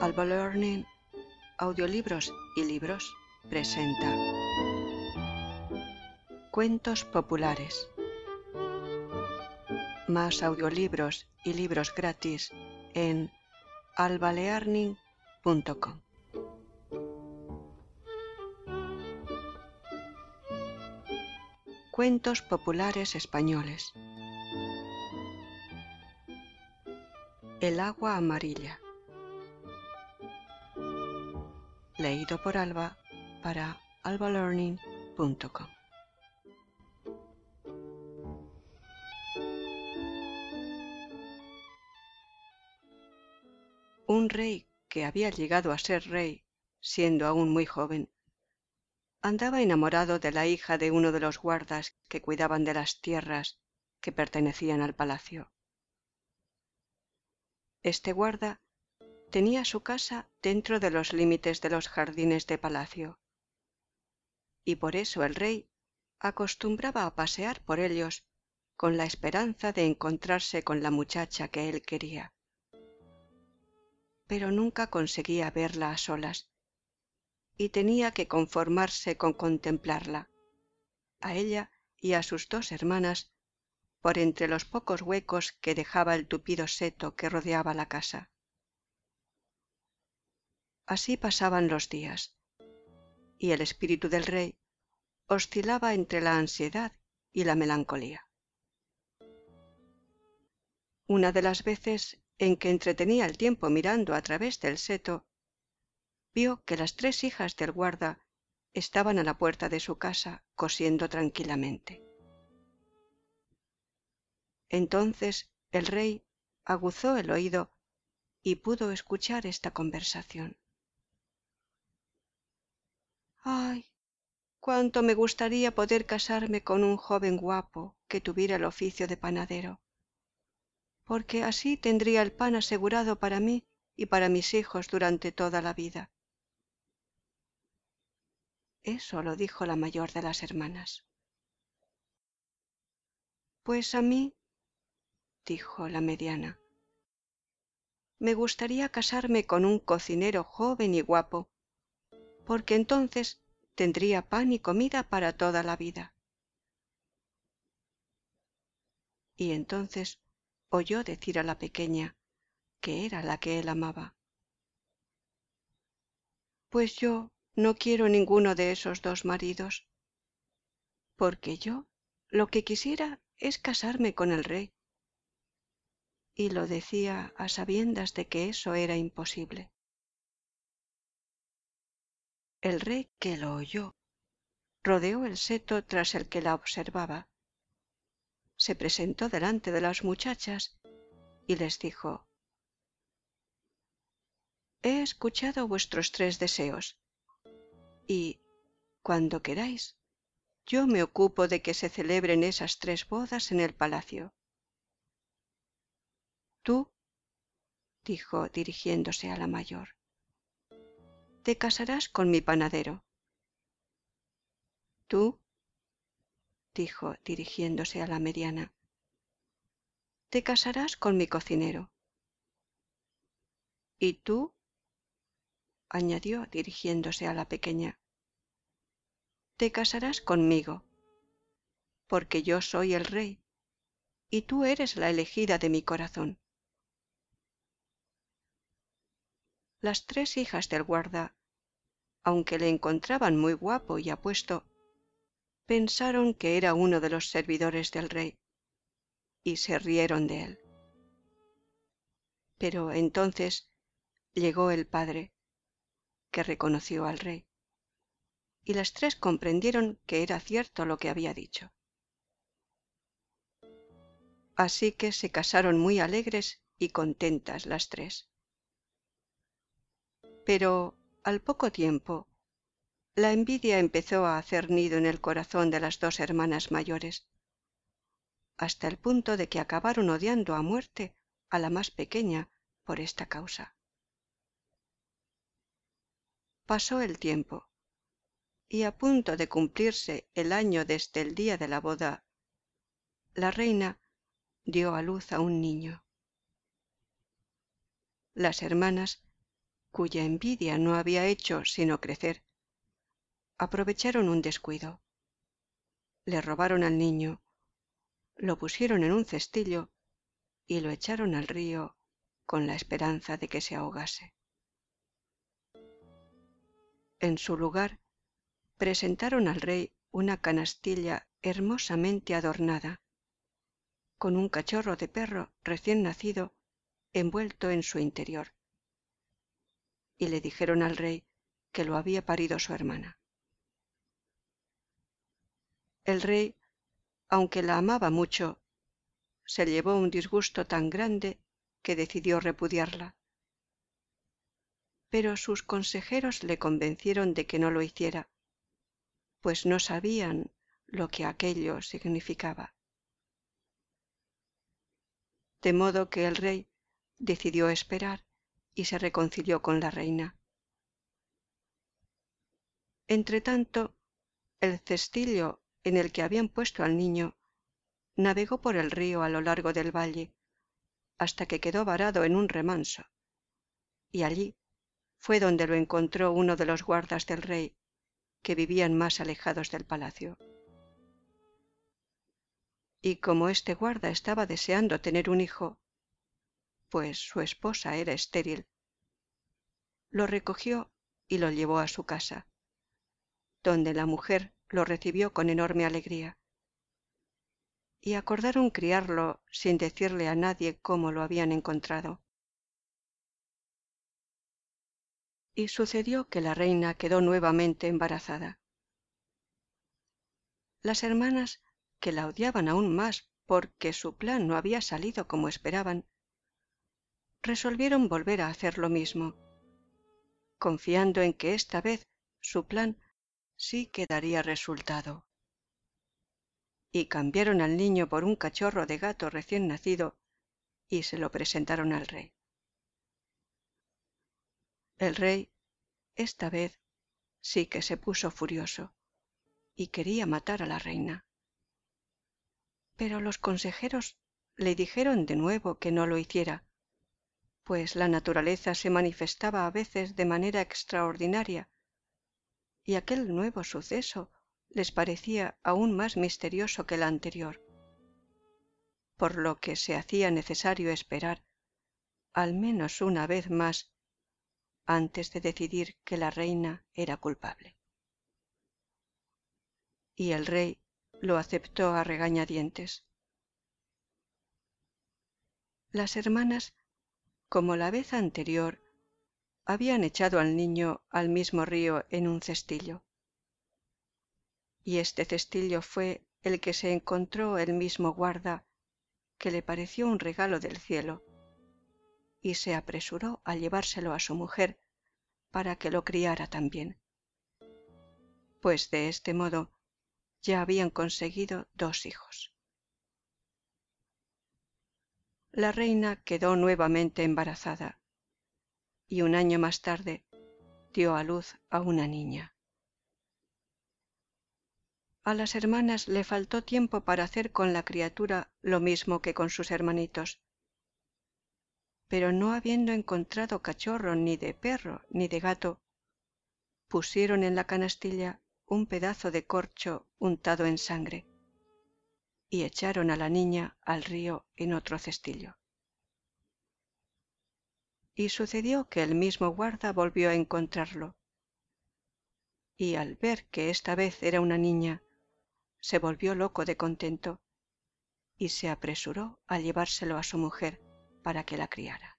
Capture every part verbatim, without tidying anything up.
Alba Learning, Audiolibros y Libros presenta Cuentos populares. Más audiolibros y libros gratis en alba learning punto com. Cuentos populares españoles. El agua amarilla. Leído por Alba para alba learning punto com. Un rey que había llegado a ser rey, siendo aún muy joven, andaba enamorado de la hija de uno de los guardas que cuidaban de las tierras que pertenecían al palacio. Este guarda tenía su casa dentro de los límites de los jardines de palacio, y por eso el rey acostumbraba a pasear por ellos con la esperanza de encontrarse con la muchacha que él quería. Pero nunca conseguía verla a solas, y tenía que conformarse con contemplarla, a ella y a sus dos hermanas, por entre los pocos huecos que dejaba el tupido seto que rodeaba la casa. Así pasaban los días, y el espíritu del rey oscilaba entre la ansiedad y la melancolía. Una de las veces en que entretenía el tiempo mirando a través del seto, vio que las tres hijas del guarda estaban a la puerta de su casa cosiendo tranquilamente. Entonces el rey aguzó el oído y pudo escuchar esta conversación. ¡Ay! Cuánto me gustaría poder casarme con un joven guapo que tuviera el oficio de panadero, porque así tendría el pan asegurado para mí y para mis hijos durante toda la vida. Eso lo dijo la mayor de las hermanas. Pues a mí, dijo la mediana, me gustaría casarme con un cocinero joven y guapo, porque entonces tendría pan y comida para toda la vida. Y entonces oyó decir a la pequeña, que era la que él amaba: pues yo no quiero ninguno de esos dos maridos, porque yo lo que quisiera es casarme con el rey. Y lo decía a sabiendas de que eso era imposible. El rey, que lo oyó, rodeó el seto tras el que la observaba, se presentó delante de las muchachas y les dijo: he escuchado vuestros tres deseos, y, cuando queráis, yo me ocupo de que se celebren esas tres bodas en el palacio. Tú, dijo dirigiéndose a la mayor, te casarás con mi panadero. Tú, dijo dirigiéndose a la mediana, te casarás con mi cocinero. Y tú, añadió dirigiéndose a la pequeña, te casarás conmigo, porque yo soy el rey, y tú eres la elegida de mi corazón. Las tres hijas del guarda, aunque le encontraban muy guapo y apuesto, pensaron que era uno de los servidores del rey, y se rieron de él. Pero entonces llegó el padre, que reconoció al rey, y las tres comprendieron que era cierto lo que había dicho. Así que se casaron muy alegres y contentas las tres. Pero al poco tiempo la envidia empezó a hacer nido en el corazón de las dos hermanas mayores, hasta el punto de que acabaron odiando a muerte a la más pequeña por esta causa. Pasó el tiempo, y a punto de cumplirse el año desde el día de la boda, la reina dio a luz a un niño. Las hermanas cuya envidia no había hecho sino crecer, aprovecharon un descuido. Le robaron al niño, lo pusieron en un cestillo y lo echaron al río con la esperanza de que se ahogase. En su lugar, presentaron al rey una canastilla hermosamente adornada, con un cachorro de perro recién nacido envuelto en su interior, y le dijeron al rey que lo había parido su hermana. El rey, aunque la amaba mucho, se llevó un disgusto tan grande que decidió repudiarla. Pero sus consejeros le convencieron de que no lo hiciera, pues no sabían lo que aquello significaba. De modo que el rey decidió esperar y se reconcilió con la reina. Entretanto, el cestillo en el que habían puesto al niño navegó por el río a lo largo del valle, hasta que quedó varado en un remanso, y allí fue donde lo encontró uno de los guardas del rey, que vivían más alejados del palacio. Y como este guarda estaba deseando tener un hijo, pues su esposa era estéril, lo recogió y lo llevó a su casa, donde la mujer lo recibió con enorme alegría, y acordaron criarlo sin decirle a nadie cómo lo habían encontrado. Y sucedió que la reina quedó nuevamente embarazada. Las hermanas, que la odiaban aún más porque su plan no había salido como esperaban, resolvieron volver a hacer lo mismo, confiando en que esta vez su plan sí que daría resultado. Y cambiaron al niño por un cachorro de gato recién nacido y se lo presentaron al rey. El rey, esta vez, sí que se puso furioso y quería matar a la reina. Pero los consejeros le dijeron de nuevo que no lo hiciera, pues la naturaleza se manifestaba a veces de manera extraordinaria, y aquel nuevo suceso les parecía aún más misterioso que el anterior, por lo que se hacía necesario esperar al menos una vez más antes de decidir que la reina era culpable. Y el rey lo aceptó a regañadientes. Las hermanas, como la vez anterior, habían echado al niño al mismo río en un cestillo, y este cestillo fue el que se encontró el mismo guarda, que le pareció un regalo del cielo, y se apresuró a llevárselo a su mujer para que lo criara también, pues de este modo ya habían conseguido dos hijos. La reina quedó nuevamente embarazada, y un año más tarde dio a luz a una niña. A las hermanas le faltó tiempo para hacer con la criatura lo mismo que con sus hermanitos, pero no habiendo encontrado cachorro ni de perro ni de gato, pusieron en la canastilla un pedazo de corcho untado en sangre y echaron a la niña al río en otro cestillo. Y sucedió que el mismo guarda volvió a encontrarlo, y al ver que esta vez era una niña, se volvió loco de contento y se apresuró a llevárselo a su mujer para que la criara.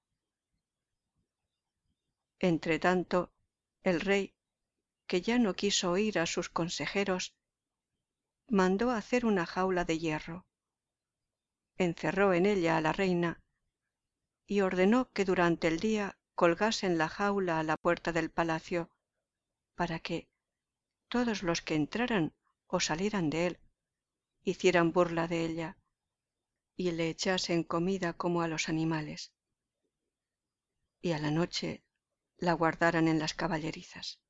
Entretanto, el rey, que ya no quiso oír a sus consejeros, mandó hacer una jaula de hierro, encerró en ella a la reina y ordenó que durante el día colgasen la jaula a la puerta del palacio, para que todos los que entraran o salieran de él hicieran burla de ella y le echasen comida como a los animales, y a la noche la guardaran en las caballerizas.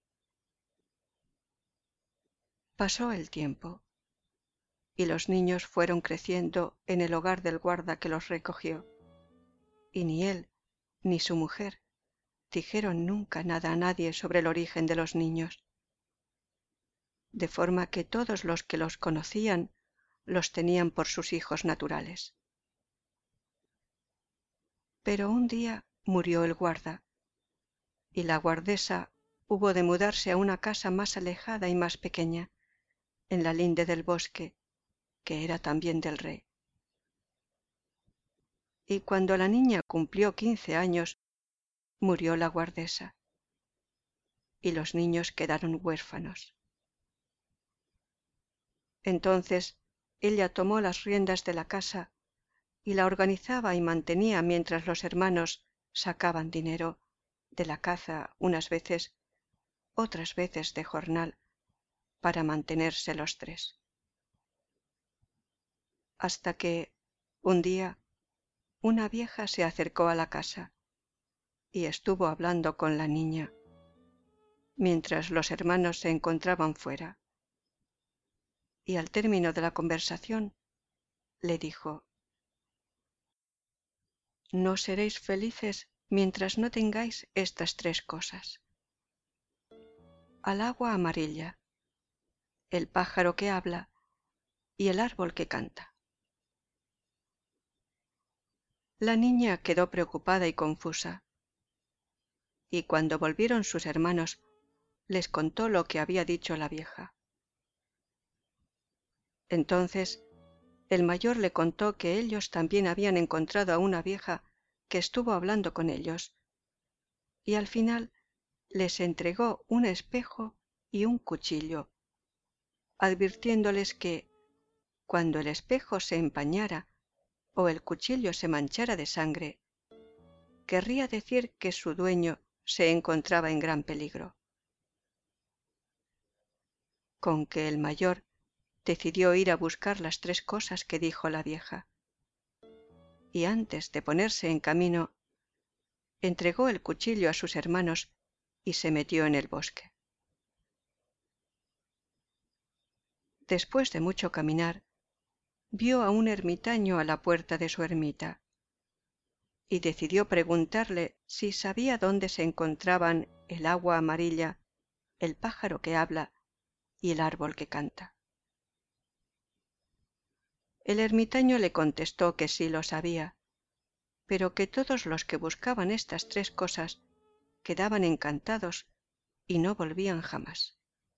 Pasó el tiempo, y los niños fueron creciendo en el hogar del guarda que los recogió, y ni él ni su mujer dijeron nunca nada a nadie sobre el origen de los niños, de forma que todos los que los conocían los tenían por sus hijos naturales. Pero un día murió el guarda, y la guardesa hubo de mudarse a una casa más alejada y más pequeña, en la linde del bosque, que era también del rey. Y cuando la niña cumplió quince años, murió la guardesa, y los niños quedaron huérfanos. Entonces ella tomó las riendas de la casa y la organizaba y mantenía mientras los hermanos sacaban dinero de la caza unas veces, otras veces de jornal, para mantenerse los tres. Hasta que, un día, una vieja se acercó a la casa y estuvo hablando con la niña, mientras los hermanos se encontraban fuera. Y al término de la conversación le dijo: «No seréis felices mientras no tengáis estas tres cosas: al agua amarilla, el pájaro que habla y el árbol que canta». La niña quedó preocupada y confusa, y cuando volvieron sus hermanos les contó lo que había dicho la vieja. Entonces el mayor le contó que ellos también habían encontrado a una vieja que estuvo hablando con ellos, y al final les entregó un espejo y un cuchillo, advirtiéndoles que, cuando el espejo se empañara o el cuchillo se manchara de sangre, querría decir que su dueño se encontraba en gran peligro. Con que el mayor decidió ir a buscar las tres cosas que dijo la vieja, y antes de ponerse en camino, entregó el cuchillo a sus hermanos y se metió en el bosque. Después de mucho caminar, vio a un ermitaño a la puerta de su ermita, y decidió preguntarle si sabía dónde se encontraban el agua amarilla, el pájaro que habla y el árbol que canta. El ermitaño le contestó que sí lo sabía, pero que todos los que buscaban estas tres cosas quedaban encantados y no volvían jamás.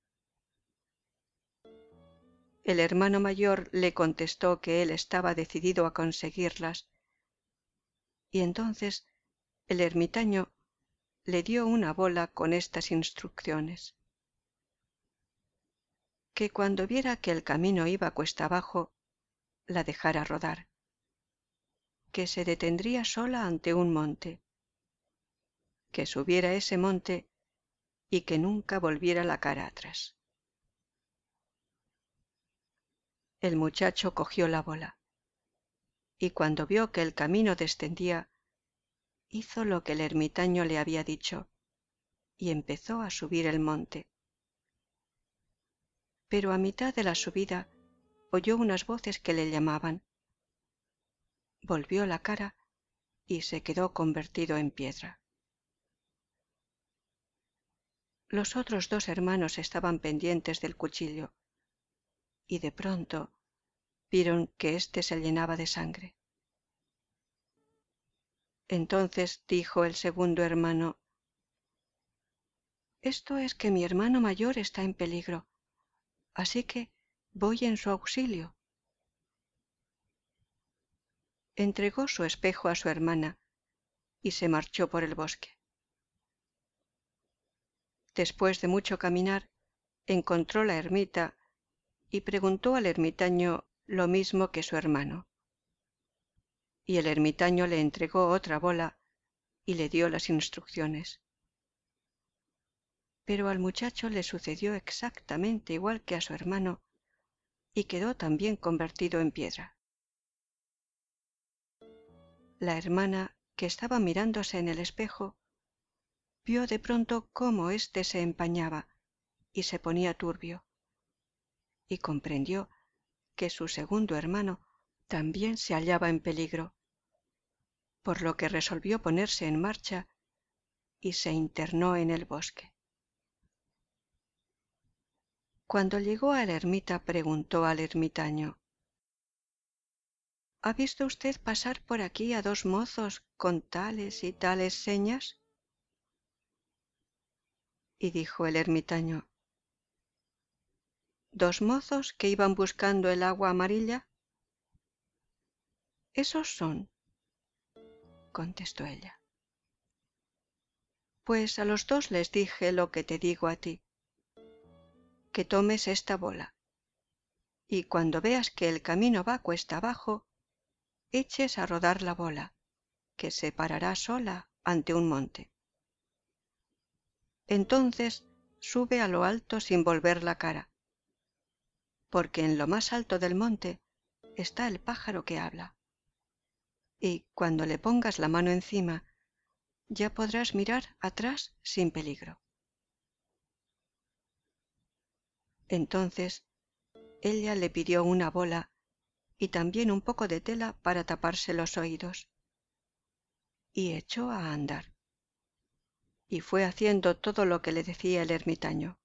El hermano mayor le contestó que él estaba decidido a conseguirlas, y entonces el ermitaño le dio una bola con estas instrucciones: que cuando viera que el camino iba cuesta abajo, la dejara rodar, que se detendría sola ante un monte, que subiera ese monte y que nunca volviera la cara atrás. El muchacho cogió la bola, y cuando vio que el camino descendía, hizo lo que el ermitaño le había dicho, y empezó a subir el monte. Pero a mitad de la subida oyó unas voces que le llamaban. Volvió la cara y se quedó convertido en piedra. Los otros dos hermanos estaban pendientes del cuchillo, y de pronto vieron que éste se llenaba de sangre. Entonces dijo el segundo hermano: «Esto es que mi hermano mayor está en peligro, así que voy en su auxilio». Entregó su espejo a su hermana y se marchó por el bosque. Después de mucho caminar, encontró la ermita y preguntó al ermitaño lo mismo que su hermano. Y el ermitaño le entregó otra bola y le dio las instrucciones. Pero al muchacho le sucedió exactamente igual que a su hermano, y quedó también convertido en piedra. La hermana, que estaba mirándose en el espejo, vio de pronto cómo éste se empañaba y se ponía turbio, y comprendió que su segundo hermano también se hallaba en peligro, por lo que resolvió ponerse en marcha y se internó en el bosque. Cuando llegó a la ermita preguntó al ermitaño: ¿Ha visto usted pasar por aquí a dos mozos con tales y tales señas? Y dijo el ermitaño: ¿Dos mozos que iban buscando el agua amarilla? Esos son, contestó ella. Pues a los dos les dije lo que te digo a ti, que tomes esta bola, y cuando veas que el camino va cuesta abajo, eches a rodar la bola, que se parará sola ante un monte. Entonces sube a lo alto sin volver la cara, porque en lo más alto del monte está el pájaro que habla, y cuando le pongas la mano encima, ya podrás mirar atrás sin peligro. Entonces ella le pidió una bola y también un poco de tela para taparse los oídos, y echó a andar, y fue haciendo todo lo que le decía el ermitaño.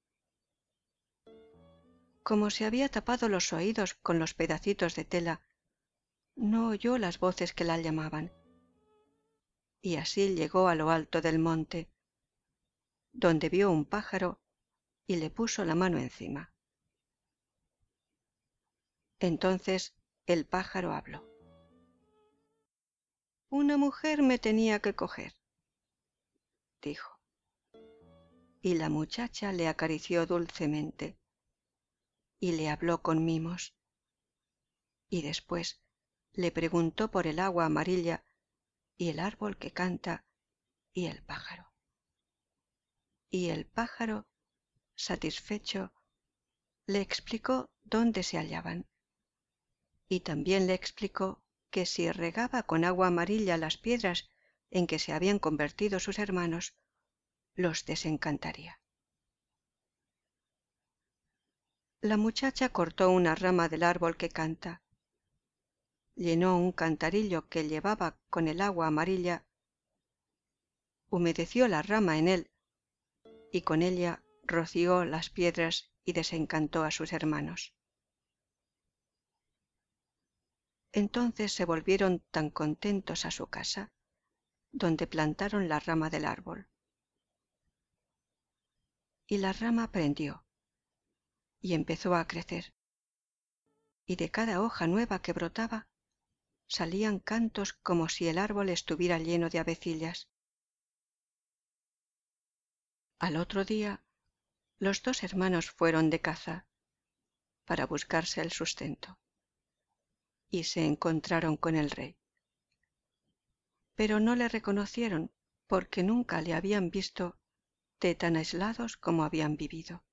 Como se había tapado los oídos con los pedacitos de tela, no oyó las voces que la llamaban, y así llegó a lo alto del monte, donde vio un pájaro y le puso la mano encima. Entonces el pájaro habló. Una mujer me tenía que coger, dijo, y la muchacha le acarició dulcemente y le habló con mimos, y después le preguntó por el agua amarilla y el árbol que canta y el pájaro. Y el pájaro, satisfecho, le explicó dónde se hallaban, y también le explicó que si regaba con agua amarilla las piedras en que se habían convertido sus hermanos, los desencantaría. La muchacha cortó una rama del árbol que canta, llenó un cantarillo que llevaba con el agua amarilla, humedeció la rama en él y con ella roció las piedras y desencantó a sus hermanos. Entonces se volvieron tan contentos a su casa, donde plantaron la rama del árbol. Y la rama prendió y empezó a crecer, y de cada hoja nueva que brotaba salían cantos como si el árbol estuviera lleno de avecillas. Al otro día, los dos hermanos fueron de caza para buscarse el sustento, y se encontraron con el rey. Pero no le reconocieron porque nunca le habían visto de tan aislados como habían vivido.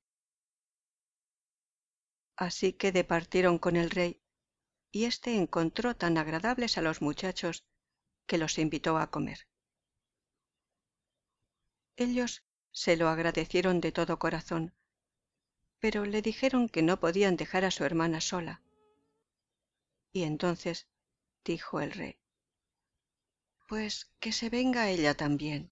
Así que departieron con el rey, y éste encontró tan agradables a los muchachos que los invitó a comer. Ellos se lo agradecieron de todo corazón, pero le dijeron que no podían dejar a su hermana sola. Y entonces dijo el rey: Pues que se venga ella también.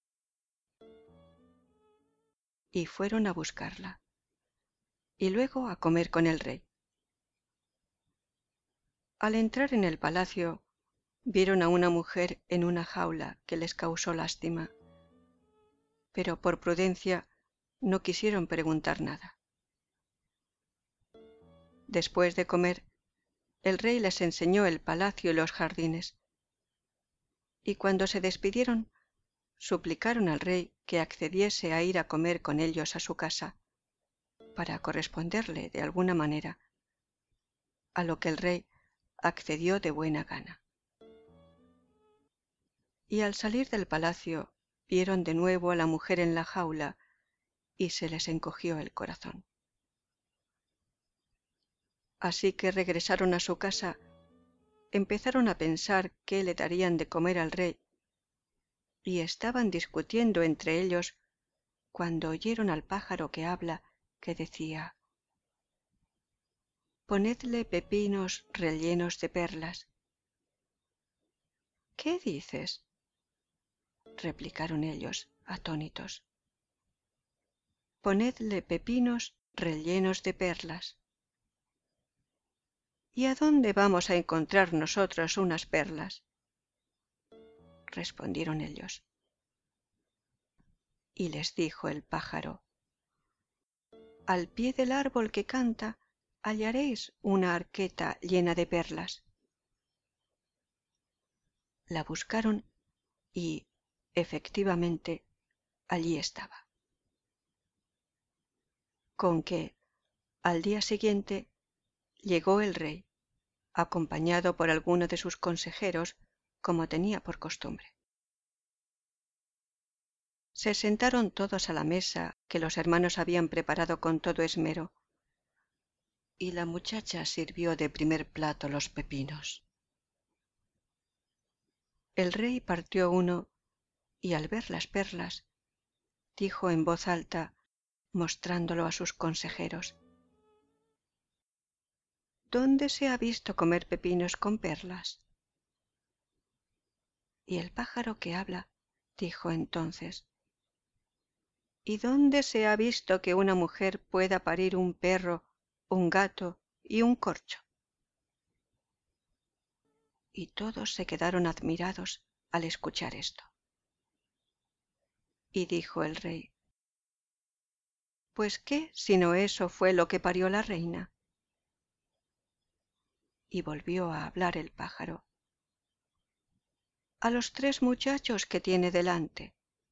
Y fueron a buscarla, y luego a comer con el rey. Al entrar en el palacio, vieron a una mujer en una jaula que les causó lástima, pero por prudencia no quisieron preguntar nada. Después de comer, el rey les enseñó el palacio y los jardines, y cuando se despidieron, suplicaron al rey que accediese a ir a comer con ellos a su casa, para corresponderle de alguna manera, a lo que el rey accedió de buena gana. Y al salir del palacio vieron de nuevo a la mujer en la jaula y se les encogió el corazón. Así que regresaron a su casa, empezaron a pensar qué le darían de comer al rey, y estaban discutiendo entre ellos cuando oyeron al pájaro que habla, que decía: Ponedle pepinos rellenos de perlas. ¿Qué dices? replicaron ellos, atónitos. Ponedle pepinos rellenos de perlas. ¿Y a dónde vamos a encontrar nosotros unas perlas? Respondieron ellos. Y les dijo el pájaro: al pie del árbol que canta hallaréis una arqueta llena de perlas. La buscaron y, efectivamente, allí estaba. Con que, al día siguiente, llegó el rey, acompañado por alguno de sus consejeros, como tenía por costumbre. Se sentaron todos a la mesa que los hermanos habían preparado con todo esmero, y la muchacha sirvió de primer plato los pepinos. El rey partió uno y, al ver las perlas, dijo en voz alta, mostrándolo a sus consejeros: ¿dónde se ha visto comer pepinos con perlas? Y el pájaro que habla dijo entonces: ¿y dónde se ha visto que una mujer pueda parir un perro, un gato y un corcho? Y todos se quedaron admirados al escuchar esto. Y dijo el rey: ¿pues qué, sino eso fue lo que parió la reina? Y volvió a hablar el pájaro: a los tres muchachos que tiene delante.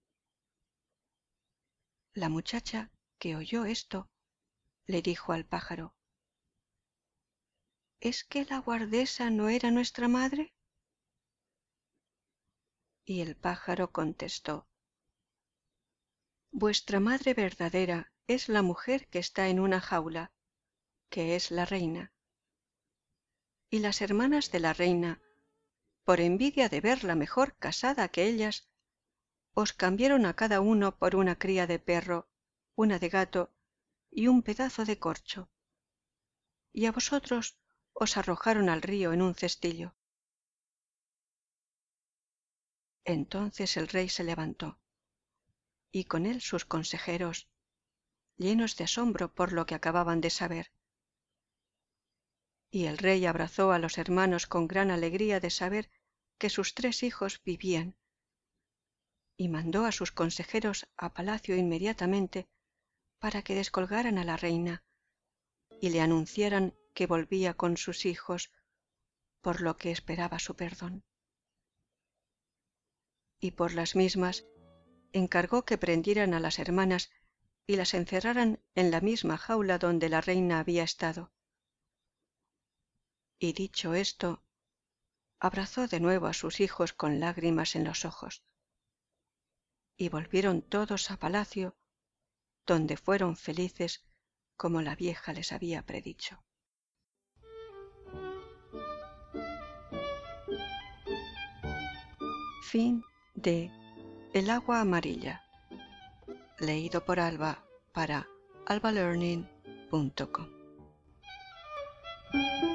La muchacha, que oyó esto, le dijo al pájaro: ¿es que la guardesa no era nuestra madre? Y el pájaro contestó: vuestra madre verdadera es la mujer que está en una jaula, que es la reina. Y las hermanas de la reina, por envidia de verla mejor casada que ellas, os cambiaron a cada uno por una cría de perro, una de gato y un pedazo de corcho, y a vosotros os arrojaron al río en un cestillo. Entonces el rey se levantó, y con él sus consejeros, llenos de asombro por lo que acababan de saber. Y el rey abrazó a los hermanos con gran alegría de saber que sus tres hijos vivían, y mandó a sus consejeros a palacio inmediatamente para que descolgaran a la reina y le anunciaran que volvía con sus hijos, por lo que esperaba su perdón. Y por las mismas encargó que prendieran a las hermanas y las encerraran en la misma jaula donde la reina había estado. Y dicho esto, abrazó de nuevo a sus hijos con lágrimas en los ojos. Y volvieron todos a palacio, donde fueron felices como la vieja les había predicho. Fin de El agua amarilla, leído por Alba para alba learning punto com.